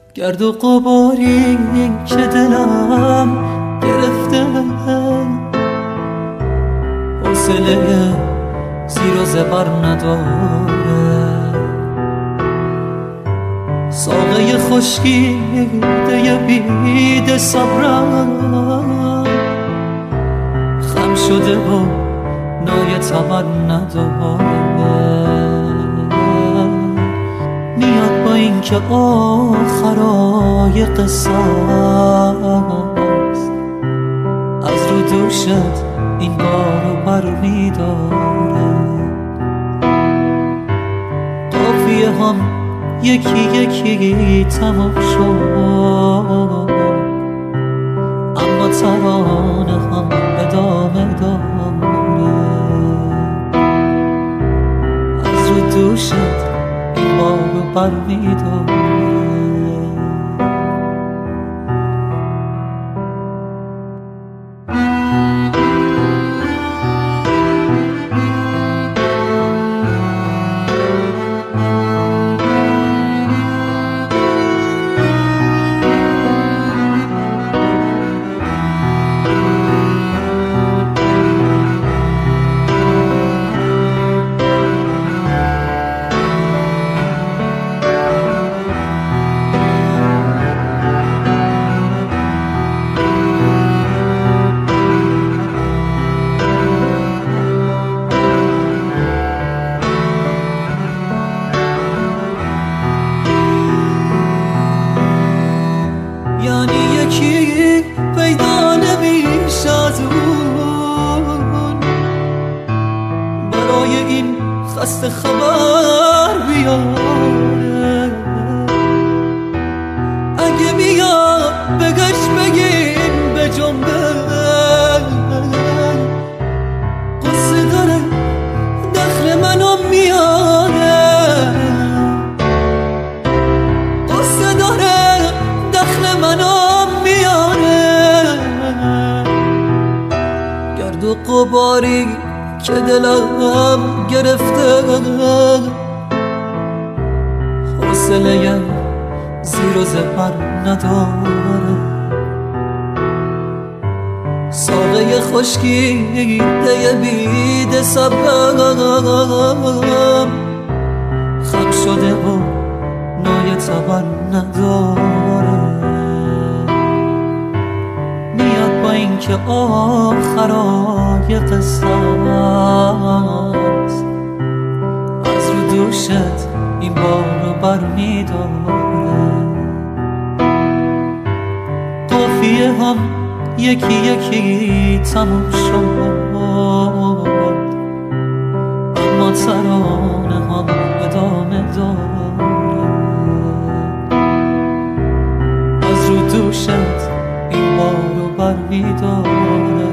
گرد و غباری که دلم گرفته، حوصله زیر و زبر نداره. ساقه خشکیده بید صبرم خم شده و نای تمر نداره. میاد با این که آخرای قصه است، از رو دوشت این بارو بر میداره. قافیه هم یکی یکی تمام شد، اما ترانه هم ادامه داره. از رو دوشت این بارو بر میداره. یعنی یکی پیدا نمیش از اون برای این خسته خبر بیاره. اگه میاد بگش بگین به جنبه، قصه داره دخل منو میاره. قصه داره دخل منو میاره. گرد و غباری که دلم گرفته، حوصله زیر و زبر نداره. ساقه خشکیده بید صبرم خم شده و نای تبر نداره. میاد با این که آخرای قصه است، از رو دوشت این بارو بر میداره. قافیه هم یکی یکی تموم شد، اما ترانه هم ادامه داره. از رو دوشت این بارو بر میداره.